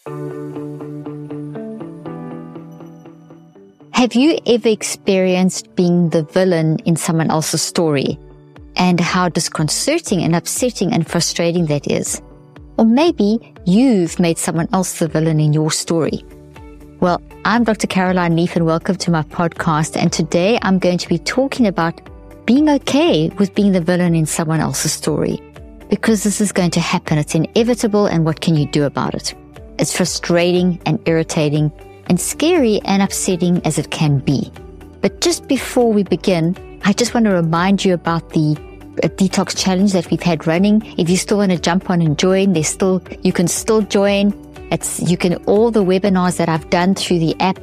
Have you ever experienced being the villain in someone else's story and how disconcerting and upsetting and frustrating that is? Or maybe you've made someone else the villain in your story. Well, I'm Dr. Caroline Leaf and welcome to my podcast. And today I'm going to be talking about being okay with being the villain in someone else's story. Because this is going to happen. It's inevitable, and what can you do about it? It's frustrating and irritating and scary and upsetting as it can be. But just before we begin, I just want to remind you about the detox challenge that we've had running. If you still want to jump on and join, you can still join. All the webinars that I've done through the app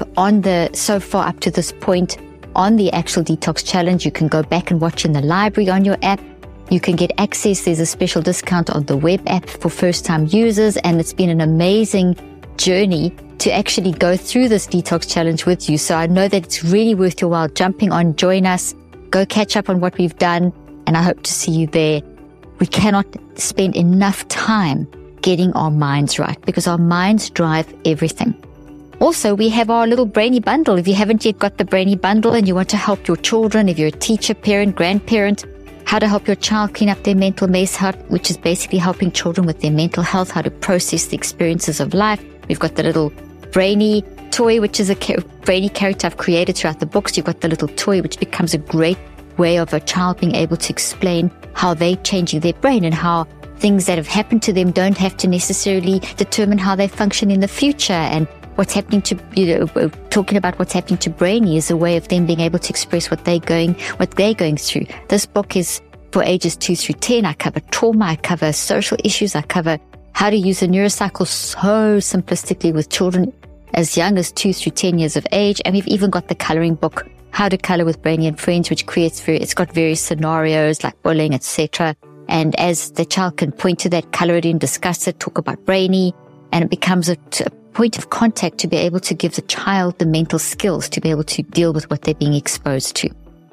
so far up to this point on the actual detox challenge, you can go back and watch in the library on your app. You can get access. There's a special discount on the web app for first-time users, and it's been an amazing journey to actually go through this detox challenge with you. So I know that it's really worth your while jumping on, join us, go catch up on what we've done, and I hope to see you there. We cannot spend enough time getting our minds right because our minds drive everything. Also, we have our little Brainy Bundle. If you haven't yet got the Brainy Bundle and you want to help your children, if you're a teacher, parent, grandparent, how to help your child clean up their mental mess, which is basically helping children with their mental health, how to process the experiences of life. We've got the little Brainy toy, which is a Brainy character I've created throughout the books. You've got the little toy, which becomes a great way of a child being able to explain how they're changing their brain and how things that have happened to them don't have to necessarily determine how they function in the future. And what's happening to, talking about what's happening to Brainy is a way of them being able to express what they're going through. This book is for ages 2 through 10. I cover trauma, I cover social issues, I cover how to use a neurocycle so simplistically with children as young as 2 through 10 years of age. And we've even got the coloring book, How to Color with Brainy and Friends, which it's got various scenarios like bullying, etc. And as the child can point to that, color it in, discuss it, talk about Brainy, and it becomes a point of contact to be able to give the child the mental skills to be able to deal with what they're being exposed to.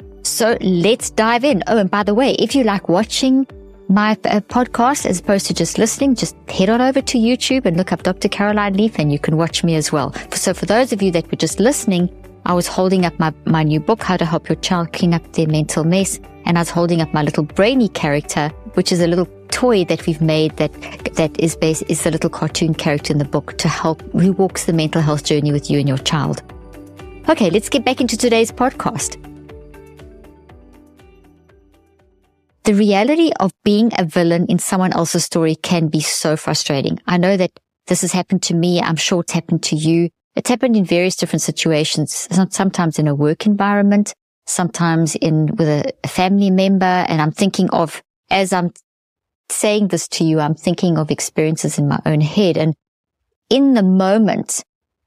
So let's dive in. Oh, and by the way, if you like watching my podcast as opposed to just listening, just head on over to YouTube and look up Dr. Caroline Leaf and you can watch me as well. So for those of you that were just listening, I was holding up my new book, How to Help Your Child Clean Up Their Mental Mess. And I was holding up my little Brainy character, which is a little toy that we've made that is the little cartoon character in the book to help who walks the mental health journey with you and your child. Okay, let's get back into today's podcast. The reality of being a villain in someone else's story can be so frustrating. I know that this has happened to me. I'm sure it's happened to you. It's happened in various different situations, sometimes in a work environment, sometimes with a family member. And I'm thinking of, as I'm saying this to you, I'm thinking of experiences in my own head. And in the moment,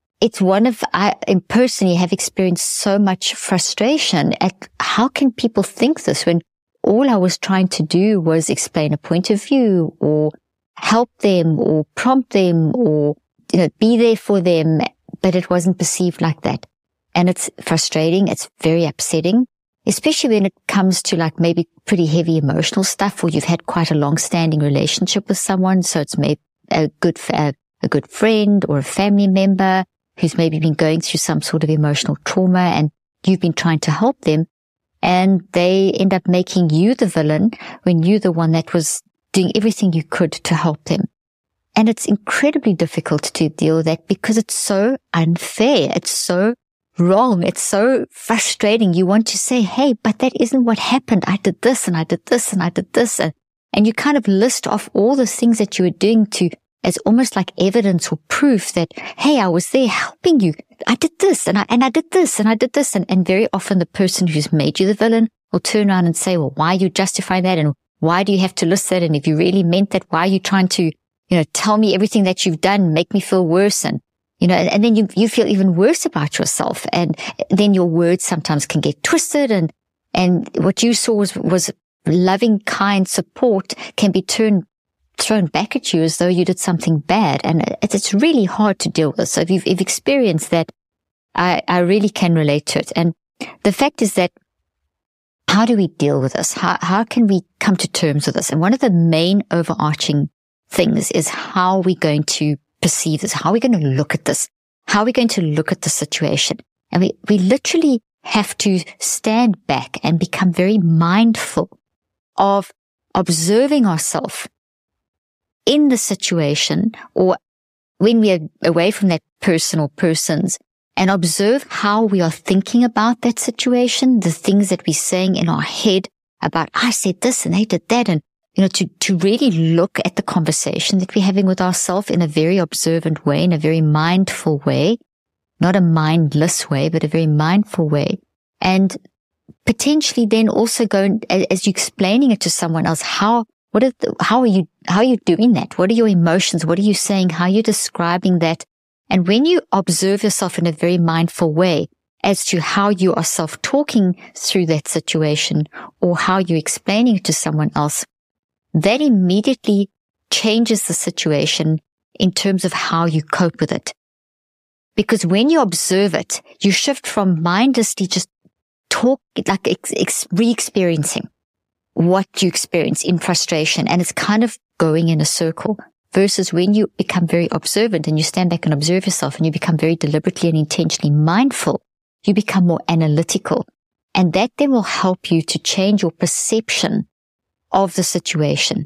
I personally have experienced so much frustration at how can people think this when all I was trying to do was explain a point of view or help them or prompt them or, be there for them, but it wasn't perceived like that. And it's frustrating. It's very upsetting, especially when it comes to like maybe pretty heavy emotional stuff or you've had quite a long-standing relationship with someone. So it's maybe a good friend or a family member who's maybe been going through some sort of emotional trauma and you've been trying to help them. And they end up making you the villain when you're the one that was doing everything you could to help them. And it's incredibly difficult to deal with that because it's so unfair. It's so wrong. It's so frustrating. You want to say, hey, but that isn't what happened. I did this and I did this and I did this. And you kind of list off all the things that you were doing as almost like evidence or proof that, hey, I was there helping you. I did this and I did this and I did this. And very often the person who's made you the villain will turn around and say, well, why are you justifying that? And why do you have to list that? And if you really meant that, why are you trying to, tell me everything that you've done, make me feel worse? And, and then you feel even worse about yourself. And then your words sometimes can get twisted. And what you saw was loving, kind support can be thrown back at you as though you did something bad. And it's really hard to deal with. So if you've experienced that, I really can relate to it. And the fact is that how do we deal with this? How can we come to terms with this? And one of the main overarching things is how we're going to perceive this? How are we going to look at this? How are we going to look at the situation? And we literally have to stand back and become very mindful of observing ourselves in the situation, or when we are away from that person or persons, and observe how we are thinking about that situation, the things that we're saying in our head about, I said this and they did that, and to really look at the conversation that we're having with ourselves in a very observant way, in a very mindful way, not a mindless way, but a very mindful way. And potentially then also go, as you're explaining it to someone else, how are you doing that? What are your emotions? What are you saying? How are you describing that? And when you observe yourself in a very mindful way as to how you are self-talking through that situation, or how you're explaining it to someone else, that immediately changes the situation in terms of how you cope with it. Because when you observe it, you shift from mindlessly just talk, like re-experiencing what you experience in frustration, and it's kind of going in a circle, versus when you become very observant and you stand back and observe yourself and you become very deliberately and intentionally mindful, you become more analytical. And that then will help you to change your perception of the situation.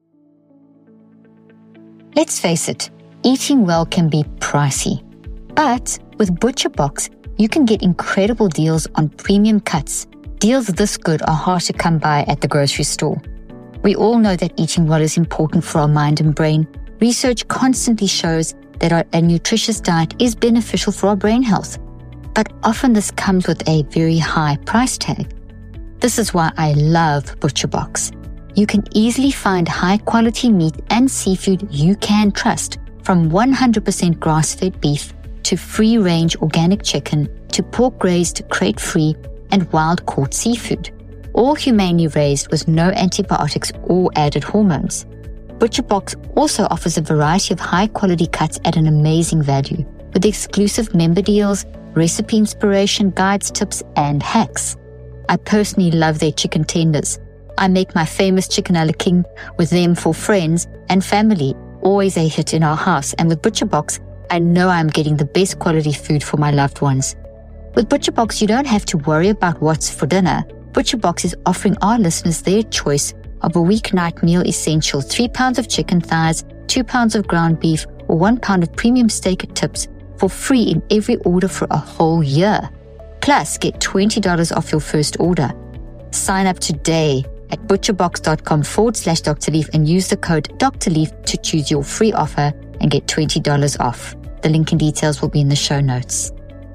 Let's face it, eating well can be pricey. But with ButcherBox, you can get incredible deals on premium cuts. Deals this good are hard to come by at the grocery store. We all know that eating well is important for our mind and brain. Research constantly shows that a nutritious diet is beneficial for our brain health. But often this comes with a very high price tag. This is why I love ButcherBox. You can easily find high-quality meat and seafood you can trust, from 100% grass-fed beef to free-range organic chicken to pork-raised, crate-free, and wild-caught seafood, all humanely raised with no antibiotics or added hormones. ButcherBox also offers a variety of high-quality cuts at an amazing value, with exclusive member deals, recipe inspiration, guides, tips, and hacks. I personally love their chicken tenders. I make my famous chicken a la king with them for friends and family, always a hit in our house. And with ButcherBox, I know I'm getting the best quality food for my loved ones. With ButcherBox, you don't have to worry about what's for dinner. ButcherBox is offering our listeners their choice of a weeknight meal essential: 3 pounds of chicken thighs, 2 pounds of ground beef, or 1 pound of premium steak tips for free in every order for a whole year. Plus, get $20 off your first order. Sign up today at butcherbox.com/Dr. Leaf and use the code Dr. Leaf to choose your free offer and get $20 off. The link and details will be in the show notes.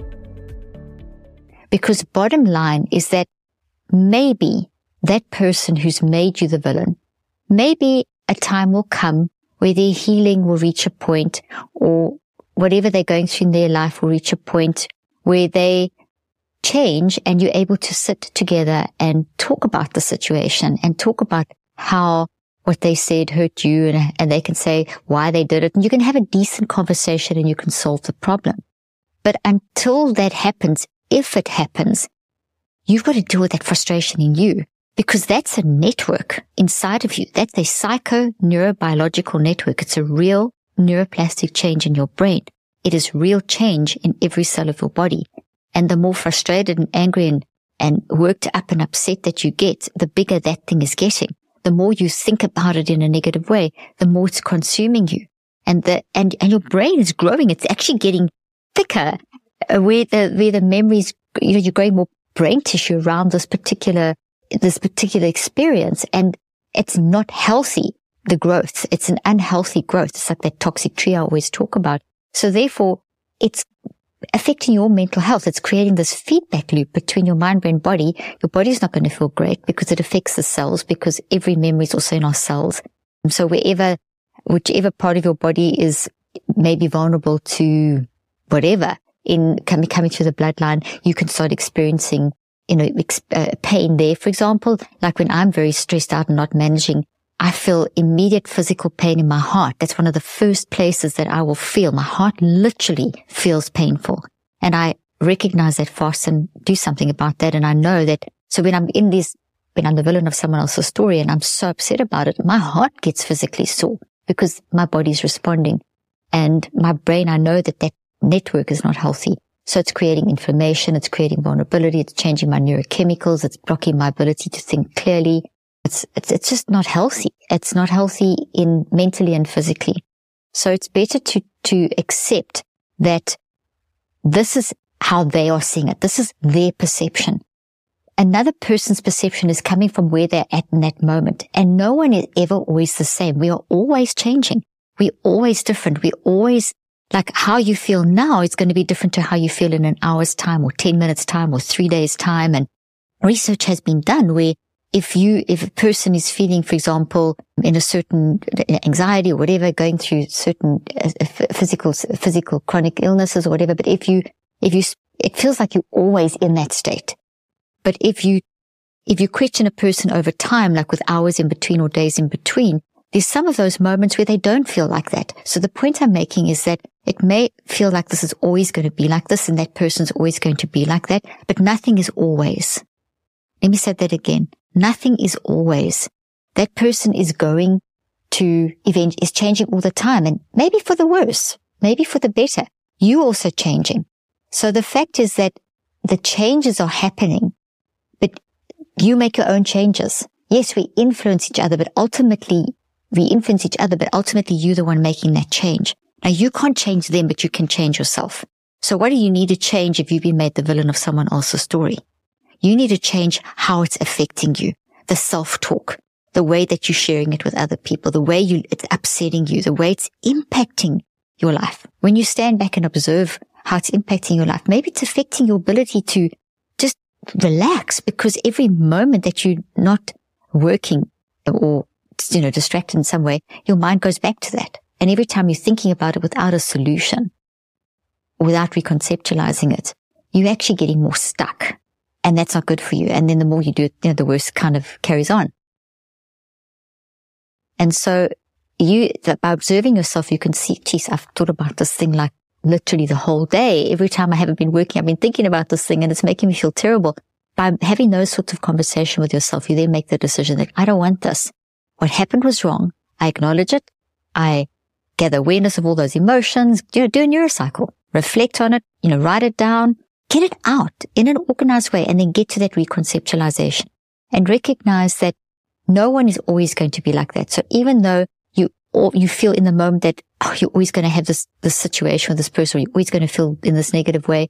Because bottom line is that maybe that person who's made you the villain, maybe a time will come where their healing will reach a point, or whatever they're going through in their life will reach a point where they change, and you're able to sit together and talk about the situation and talk about how what they said hurt you, and they can say why they did it, and you can have a decent conversation and you can solve the problem. But until that happens, if it happens, you've got to deal with that frustration in you, because that's a network inside of you. That's a psycho-neurobiological network. It's a real neuroplastic change in your brain. It is real change in every cell of your body. And the more frustrated and angry and worked up and upset that you get, the bigger that thing is getting. The more you think about it in a negative way, the more it's consuming you. And your brain is growing. It's actually getting thicker, where the memories, you're growing more brain tissue around this particular experience. And it's not healthy, the growth. It's an unhealthy growth. It's like that toxic tree I always talk about. So therefore, it's affecting your mental health. It's creating this feedback loop between your mind, brain, body. Your body's not going to feel great because it affects the cells, because every memory is also in our cells. So whichever part of your body is maybe vulnerable to whatever coming through the bloodline, you can start experiencing, pain there. For example, like when I'm very stressed out and not managing, I feel immediate physical pain in my heart. That's one of the first places that I will feel. My heart literally feels painful. And I recognize that fast and do something about that. And I know that, so when I'm the villain of someone else's story and I'm so upset about it, my heart gets physically sore because my body's responding. And my brain, I know that that network is not healthy. So it's creating inflammation, it's creating vulnerability, it's changing my neurochemicals, it's blocking my ability to think clearly. It's just not healthy. It's not healthy in mentally and physically. So it's better to accept that this is how they are seeing it. This is their perception. Another person's perception is coming from where they're at in that moment. And no one is ever always the same. We are always changing. We're always different. We're always, like, how you feel now is going to be different to how you feel in an hour's time or 10 minutes time or 3 days time. And research has been done where if a person is feeling, for example, in a certain anxiety or whatever, going through certain physical chronic illnesses or whatever, but if you, it feels like you're always in that state. But if you question a person over time, like with hours in between or days in between, there's some of those moments where they don't feel like that. So the point I'm making is that it may feel like this is always going to be like this and that person's always going to be like that, but nothing is always. Let me say that again. Nothing is always. That person is going to is changing all the time, and maybe for the worse, maybe for the better. You also changing. So the fact is that the changes are happening, but you make your own changes. Yes, we influence each other, but ultimately you're the one making that change. Now, you can't change them, but you can change yourself. So what do you need to change if you've been made the villain of someone else's story? You need to change how it's affecting you. The self-talk, the way that you're sharing it with other people, the way it's upsetting you, the way it's impacting your life. When you stand back and observe how it's impacting your life, maybe it's affecting your ability to just relax, because every moment that you're not working or, distracted in some way, your mind goes back to that. And every time you're thinking about it without a solution, without reconceptualizing it, you're actually getting more stuck. And that's not good for you. And then the more you do it, the worse kind of carries on. And so by observing yourself, you can see, geez, I've thought about this thing like literally the whole day. Every time I haven't been working, I've been thinking about this thing and it's making me feel terrible. By having those sorts of conversation with yourself, you then make the decision that I don't want this. What happened was wrong. I acknowledge it. I gather awareness of all those emotions, do a neurocycle, reflect on it, write it down, get it out in an organized way, and then get to that reconceptualization and recognize that no one is always going to be like that. So even though you feel in the moment that you're always going to have this situation with this person, or you're always going to feel in this negative way,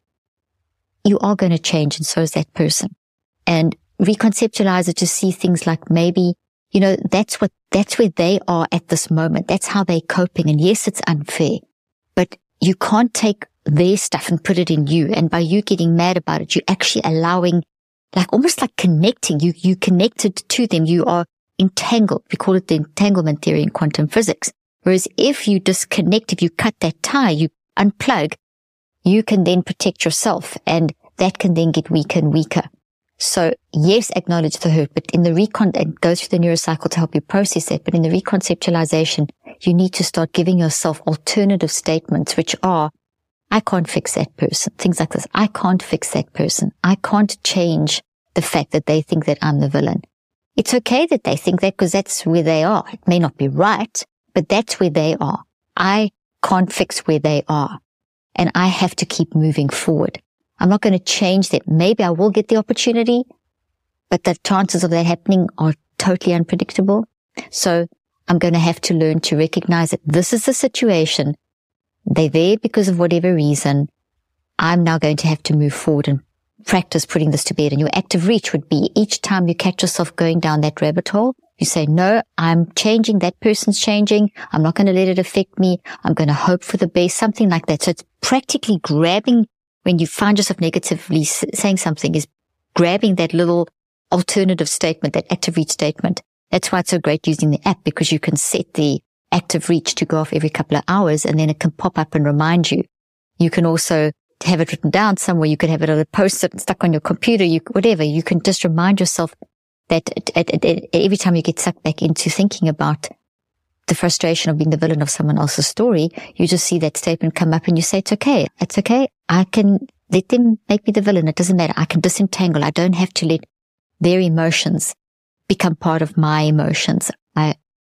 you are going to change, and so is that person. And reconceptualize it to see things like maybe, that's where they are at this moment. That's how they're coping. And yes, it's unfair, but you can't take their stuff and put it in you. And by you getting mad about it, you're actually allowing, almost like connecting. You connected to them. You are entangled. We call it the entanglement theory in quantum physics. Whereas if you disconnect, if you cut that tie, you unplug, you can then protect yourself, and that can then get weaker and weaker. So yes, acknowledge the hurt, but in the and go through the neurocycle to help you process that. But in the reconceptualization, you need to start giving yourself alternative statements, which are, I can't fix that person. Things like this. I can't fix that person. I can't change the fact that they think that I'm the villain. It's okay that they think that, because that's where they are. It may not be right, but that's where they are. I can't fix where they are, and I have to keep moving forward. I'm not going to change that. Maybe I will get the opportunity, but the chances of that happening are totally unpredictable. So I'm going to have to learn to recognize that this is the situation. They're there because of whatever reason. I'm now going to have to move forward and practice putting this to bed. And your active reach would be each time you catch yourself going down that rabbit hole, you say, no, I'm changing. That person's changing. I'm not going to let it affect me. I'm going to hope for the best, something like that. So it's practically grabbing, when you find yourself negatively saying something, is grabbing that little alternative statement, that active reach statement. That's why it's so great using the app, because you can set the active reach to go off every couple of hours, and then it can pop up and remind you. You can also have it written down somewhere. You could have it on a post-it stuck on your computer, whatever. You can just remind yourself that every time you get sucked back into thinking about the frustration of being the villain of someone else's story, you just see that statement come up and you say, it's okay. It's okay. I can let them make me the villain. It doesn't matter. I can disentangle. I don't have to let their emotions become part of my emotions.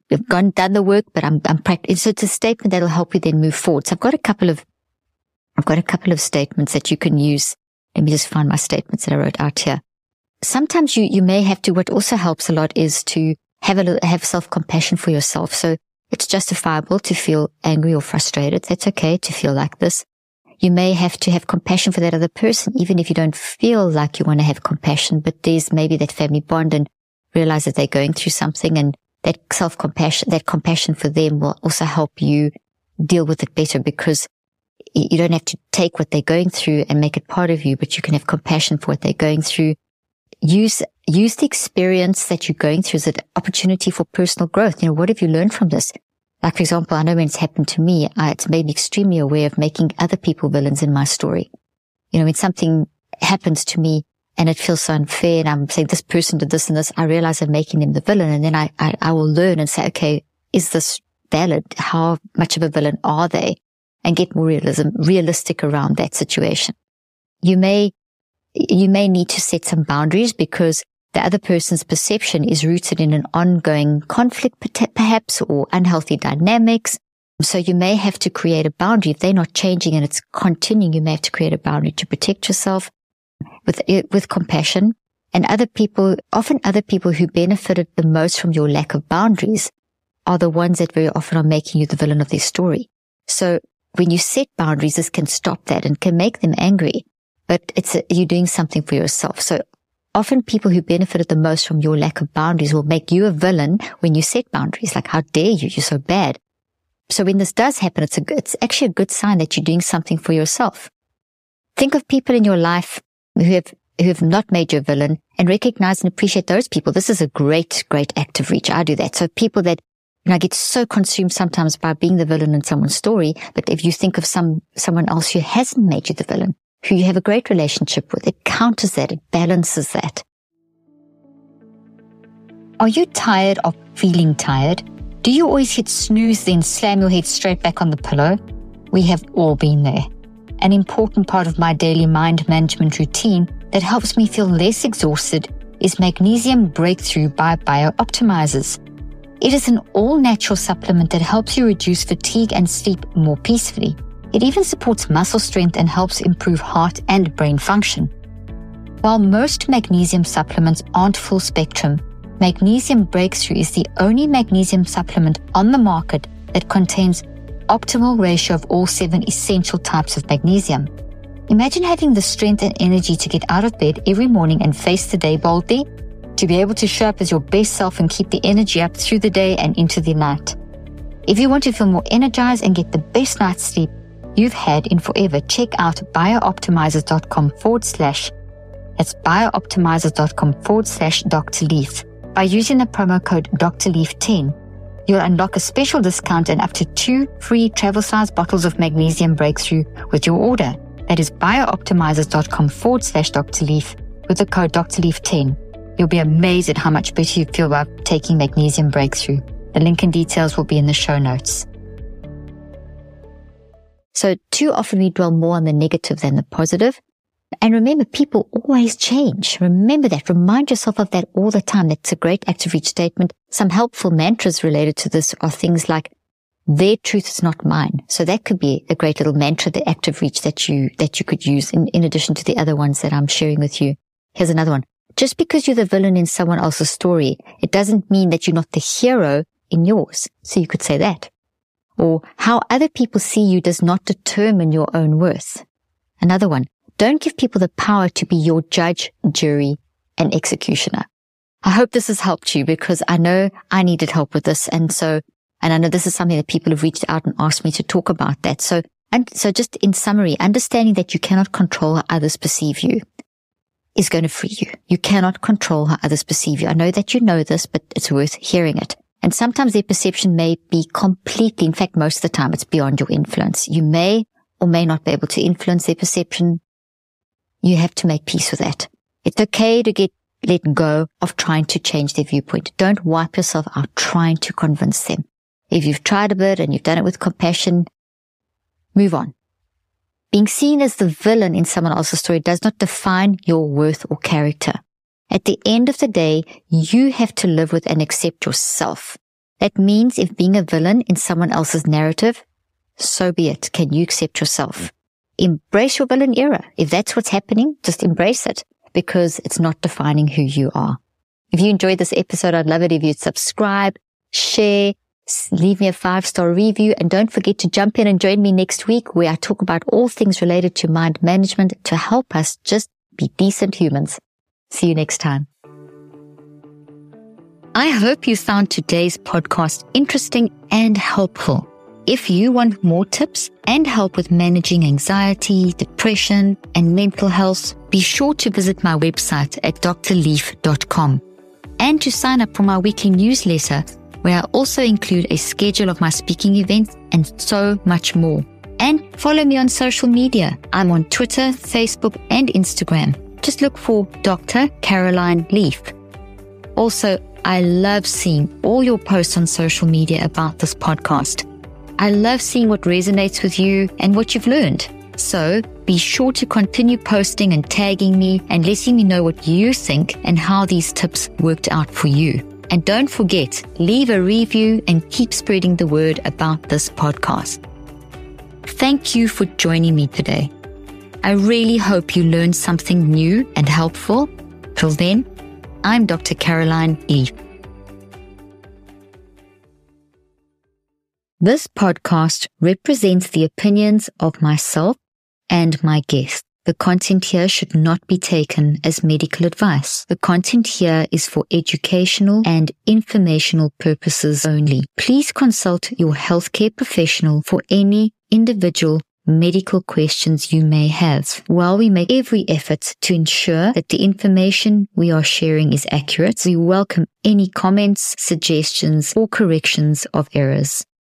You've done the work, but I'm practicing. So it's a statement that'll help you then move forward. So I've got a couple of statements that you can use. Let me just find my statements that I wrote out here. Sometimes you may have to, what also helps a lot is to have self-compassion for yourself. So it's justifiable to feel angry or frustrated. That's okay to feel like this. You may have to have compassion for that other person, even if you don't feel like you want to have compassion, but there's maybe that family bond and realize that they're going through something, and that self-compassion, that compassion for them will also help you deal with it better, because you don't have to take what they're going through and make it part of you, but you can have compassion for what they're going through. Use the experience that you're going through as an opportunity for personal growth. What have you learned from this? Like, for example, I know when it's happened to me, it's made me extremely aware of making other people villains in my story. When something happens to me and it feels so unfair and I'm saying this person did this and this, I realize I'm making them the villain. And then I will learn and say, okay, is this valid? How much of a villain are they? And get more realistic around that situation. You may need to set some boundaries because the other person's perception is rooted in an ongoing conflict, perhaps, or unhealthy dynamics. So you may have to create a boundary. If they're not changing and it's continuing, you may have to create a boundary to protect yourself with compassion. And often other people who benefited the most from your lack of boundaries are the ones that very often are making you the villain of their story. So when you set boundaries, this can stop that and can make them angry, but you're doing something for yourself. So often people who benefited the most from your lack of boundaries will make you a villain when you set boundaries. Like, how dare you? You're so bad. So when this does happen, it's actually a good sign that you're doing something for yourself. Think of people in your life who have not made you a villain and recognize and appreciate those people. This is a great, great act of reach. I do that. So people that, I get so consumed sometimes by being the villain in someone's story, but if you think of someone else who hasn't made you the villain, who you have a great relationship with, it counters that, it balances that. Are you tired of feeling tired? Do you always hit snooze, then slam your head straight back on the pillow? We have all been there. An important part of my daily mind management routine that helps me feel less exhausted is Magnesium Breakthrough by BioOptimizers. It is an all-natural supplement that helps you reduce fatigue and sleep more peacefully. It even supports muscle strength and helps improve heart and brain function. While most magnesium supplements aren't full spectrum, Magnesium Breakthrough is the only magnesium supplement on the market that contains optimal ratio of all 7 essential types of magnesium. Imagine having the strength and energy to get out of bed every morning and face the day boldly, to be able to show up as your best self and keep the energy up through the day and into the night. If you want to feel more energized and get the best night's sleep you've had in forever, check out biooptimizers.com/ that's biooptimizers.com/ Dr. Leaf. By using the promo code Dr. Leaf 10, you'll unlock a special discount and up to 2 free travel size bottles of Magnesium Breakthrough with your order. That is biooptimizers.com/ Dr. Leaf with the code Dr. Leaf 10. You'll be amazed at how much better you feel about taking Magnesium Breakthrough. The link and details will be in the show notes. So too often we dwell more on the negative than the positive. And remember, people always change. Remember that. Remind yourself of that all the time. That's a great act of reach statement. Some helpful mantras related to this are things like, their truth is not mine. So that could be a great little mantra, the act of reach that you could use in addition to the other ones that I'm sharing with you. Here's another one. Just because you're the villain in someone else's story, it doesn't mean that you're not the hero in yours. So you could say that. Or, how other people see you does not determine your own worth. Another one. Don't give people the power to be your judge, jury, and executioner. I hope this has helped you, because I know I needed help with this. And I know this is something that people have reached out and asked me to talk about that. So just in summary, understanding that you cannot control how others perceive you is going to free you. You cannot control how others perceive you. I know that you know this, but it's worth hearing it. And sometimes their perception may be completely, in fact, most of the time, it's beyond your influence. You may or may not be able to influence their perception. You have to make peace with that. It's okay to let go of trying to change their viewpoint. Don't wipe yourself out trying to convince them. If you've tried a bit and you've done it with compassion, move on. Being seen as the villain in someone else's story does not define your worth or character. At the end of the day, you have to live with and accept yourself. That means if being a villain in someone else's narrative, so be it. Can you accept yourself? Embrace your villain era. If that's what's happening, just embrace it because it's not defining who you are. If you enjoyed this episode, I'd love it if you'd subscribe, share, leave me a 5-star review, and don't forget to jump in and join me next week where I talk about all things related to mind management to help us just be decent humans. See you next time. I hope you found today's podcast interesting and helpful. If you want more tips and help with managing anxiety, depression, and mental health, be sure to visit my website at drleaf.com and to sign up for my weekly newsletter, where I also include a schedule of my speaking events and so much more. And follow me on social media. I'm on Twitter, Facebook, and Instagram. Just look for Dr. Caroline Leaf. Also, I love seeing all your posts on social media about this podcast. I love seeing what resonates with you and what you've learned. So be sure to continue posting and tagging me and letting me know what you think and how these tips worked out for you. And don't forget, leave a review and keep spreading the word about this podcast. Thank you for joining me today. I really hope you learned something new and helpful. Till then, I'm Dr. Caroline Leaf. This podcast represents the opinions of myself and my guests. The content here should not be taken as medical advice. The content here is for educational and informational purposes only. Please consult your healthcare professional for any individual medical questions you may have. While we make every effort to ensure that the information we are sharing is accurate, we welcome any comments, suggestions, or corrections of errors.